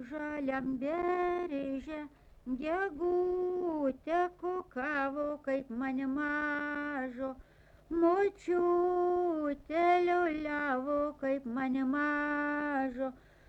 Žaliam berže gegutė kukavo, kaip man mažo. Močiutė liuliavo, kaip man mažo.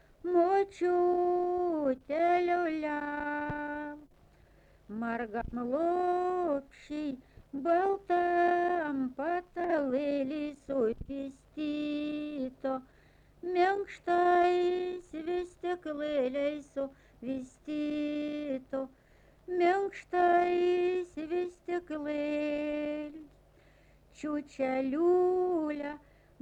Močiutė liuliavo. Margam lopšiai baltam patalėlį suvystyto, minkštais vystyklėliais suvystyto, minkštais vystyklėliais. Čiučeliulė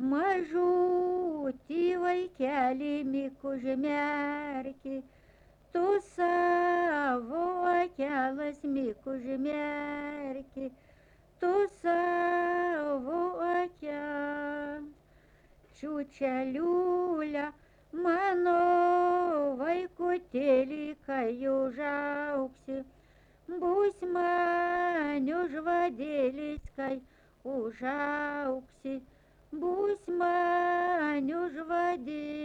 mažutį vaikelį mik užmerki, tu savo akelas mik užmerki, tu savo akelas. Čiučeliulė mano vaikutėlį, kai užaugsi, bus man užvadėlis, kai užaugsi, bus man užvadėlis.